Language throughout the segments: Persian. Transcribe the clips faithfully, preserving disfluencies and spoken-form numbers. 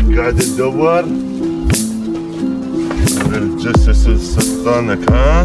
قاعد تدور على الجثث الصدقانك ها؟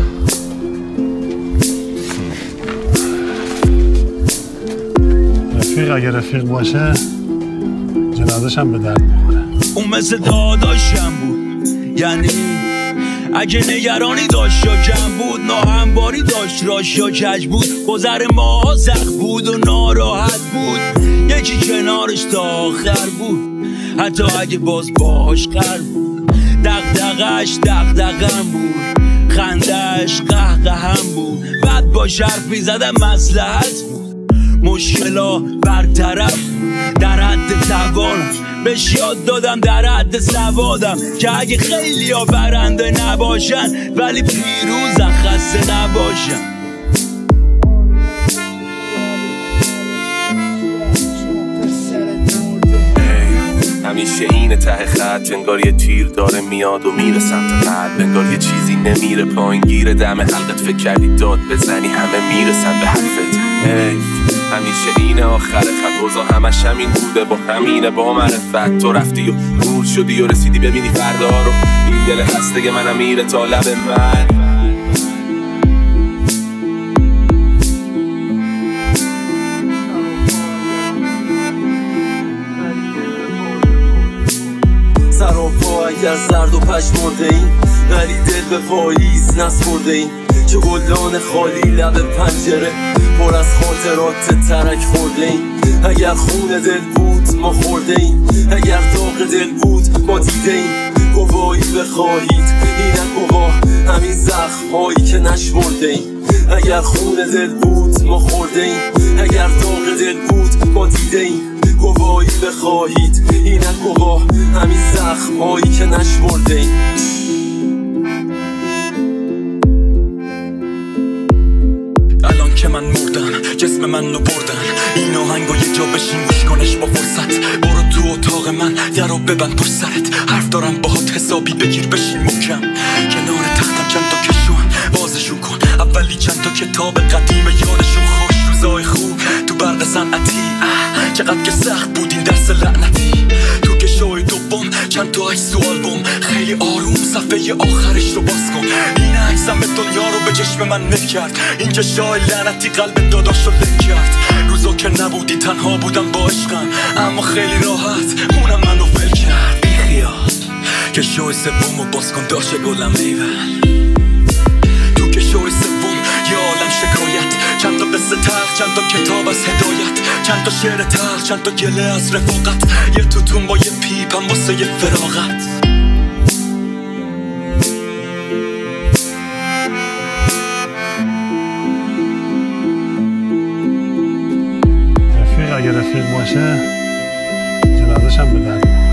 رفیق اگه رفیق باشه جنازش هم به درد میخوره. اون مثل داداشم بود، یعنی اگه نگرانی داشت یا کم بود، ناهمواری داشت راش یا کج بود، گذر ما سخت بود و ناراحت بود، یکی کنارش تا آخر بود، حتی اگه باز باش خر بود، دغدغش دغدغم بود، خندش قهقهم بود، بعد با حرفی زدم مصلحت بود، مشکلا برطرف بود، در حد توانم بهش یاد دادم، در حد سوادم که اگه خیلی ها برنده نباشن ولی پیروزن خسته نباشن. همیشه اینه ته خط، انگار یه تیر داره میاد و میره سمت قلب، انگار یه چیزی نمیره پایین گیره دم حلقت، فکر کردی داد بزنی همه میرسن به حرفت. همیشه اینه آخر خط، اوضاع همش همین بوده با همینه با معرفت، تو رفتی و دور شدی و رسیدی ببینی فردا رو، این دل خسته منم میره تا لب من. سر و پا اگر زرد و پشمرده این، ولی دل به پاییز نسپرده این، چه گلدان خالی لب پنجره پر از خاطرات ترک خورده این، اگر خون دل بود ما خورده این، اگر داغ دل بود ما دیده این، گواهی بخواهید اینک گواه همین زخم هایی که نشمرده این، اگر خون دل بود ما خورده این، اگر داغ دل بود ما دیده این، گواهی بخواهید اینک گواه همین زخم هایی که نشمرده این. الان که من مردم جسم من رو بردن، این آهنگو یه جا بشین گوش کنش با فرصت، برو تو اتاق من در رو ببند پشت سرت، حرف دارم باهات حسابی بگیر بشین محکم، کنار تختم چند تا کشون بازشون کن، اولی چند تا کتاب قدیم یادشون خوش، روزای خوب تو برق صنعتی، چقدر که سخت بود این درس لعنتی، تو کشوی دوم چند تا عکس و آلبوم، خیلی آروم صفحه آخرش رو باز کن، این عکسم به دنیا رو به چشم من نک کرد، این کشای لعنتی قلب داداش رو لک کرد، روزا که نبودی تنها بودم با عشقم، اما خیلی راحت اونم منو ول کرد، بی خیال کشوی سوم رو باز کن داشت گلم میون، تو کشوی سوم یه عالم شکایت، چند تا قصه تلخ، چند تا کتاب از هدایت، چند تا شعر تلخ، چند تا گله از رفاقت، یه توتون با یه پیپ هم واسه یه فراغت. رفیق اگه رفیق باشه جنازش هم به درد میخوره.